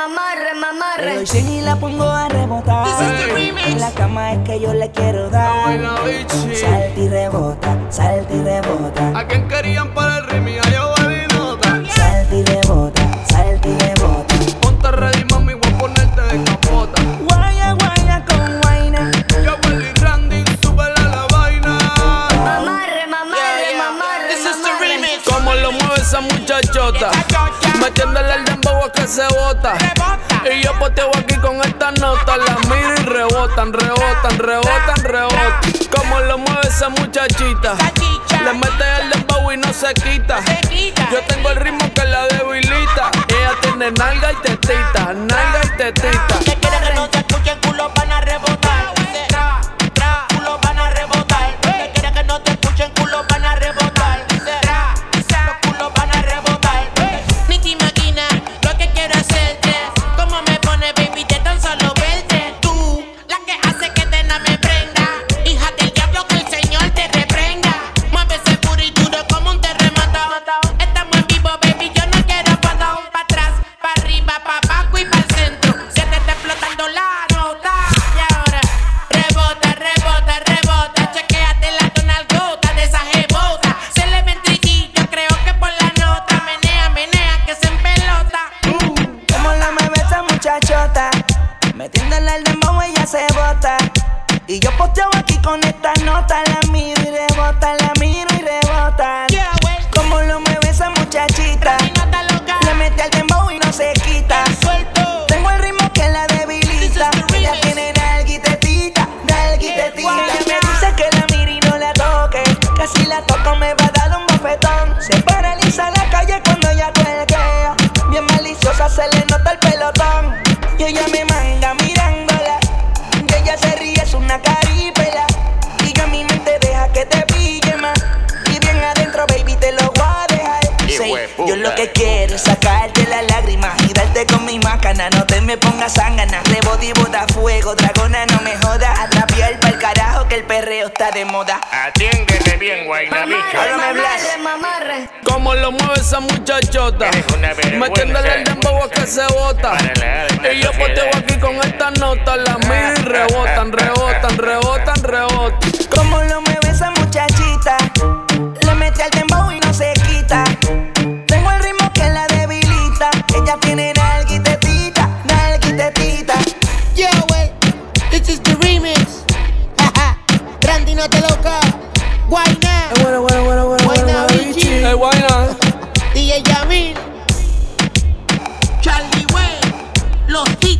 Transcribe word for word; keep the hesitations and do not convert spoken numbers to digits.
mamarre, mamarre. Le doy cien y la pongo a rebotar. En la cama es que yo le quiero dar. Salta y rebota, salta y rebota. ¿A quién querían para el ritmo? A yo vale nota. Salta y rebota, salta y rebota. Ponte ready, mami, voy a ponerte de capota. Guaya, guaya con guayna. Yo Willy Randy, súbele la vaina. Mamarre, mamarre, mamarre. This is the remix. ¿Cómo lo mueve esa muchachota? Metiéndole el dembow a que se bota. Y yo poteo aquí con estas notas. Las miro y rebotan, rebotan, rebotan, rebotan. ¿Cómo lo mueve esa muchachita? Le mete el dembow y no se quita. Yo tengo el ritmo que la debilita. Ella tiene nalga y tetita, nalga y tetita. Que quiere que no se escuchen, culos van a rebotar. Tra, tra, culos van a rebotar. Que quiere que no te escuchen, culos van a rebotar. Tra, los culos van a rebotar. Ni te imaginas lo que quiero hacerte. Cómo me pone, baby, de tan solo verte. Tú, la que hace que de nada me prenda. Hija del diablo, que el Señor te reprenda. Mueve ese puro y duro como un terremoto. Estamos en vivo, baby, yo no quiero foto. Pa' atrás, pa' arriba, pa' abajo y pa' el centro. Se te está explotando la nota. Y ahora, rebota, rebota, rebota. Chequéate la tonalgota de esa jebota. Se le ven trillillo, creo que por la nota. Menea, menea, que se empelota. Como la mueve esa muchachota. Metiéndole el dembow ella se bota. Y yo posteo aquí con estas notas. La miro y rebota, la miro y rebota. Yeah, wey. Como lo mueve esa muchachita. Mi nota loca. Le mete al dembow y no se quita. Suelto. Tengo el ritmo que la debilita. This is the Ella remix. tiene nalguitetita, nalguitetita. Yeah, Me dice que la mire y no la toque. Que si la toco me va a dar un bofetón. Se paraliza la calle cuando ella cuelguea. Bien maliciosa se le nota el pelotón. Y ella me manda mirándola. Y ella se ríe, es una caripela. Y yo en mi mente deja que te pille más. Y bien adentro, baby, te lo voy a dejar. Sí, yo lo que quiero es sacarte las lágrimas y darte con mi mácana. No te me pongas zángana. Rebote y bota fuego, dragona, no me jodas. Atrapiar pa'l carajo que el perreo está de moda. Atiéndete bien, guayna bicha. Ahora me hablas. Mamarre, mamarre. ¿Cómo lo mueve esa muchachota? Eres una vergüenza. Metiéndole el dembow a que se bota. Para la alta Y yo sociedad. poteo aquí con estas notas. Las miro y rebotan, rebotan, rebotan, rebotan. Como lo mueve esa muchachita. Le mete al dembow y no se quita. Tengo el ritmo que la debilita. Ella tiene nalguitetita, nalguitetita. Yo, wey, this is the remix. Haha, Randy no te loca. Guayna, Bueno, bueno, bueno, bueno, Guayna Bichi, Hey, guayna. D J Yamil, Charlie Way, Los Tigres.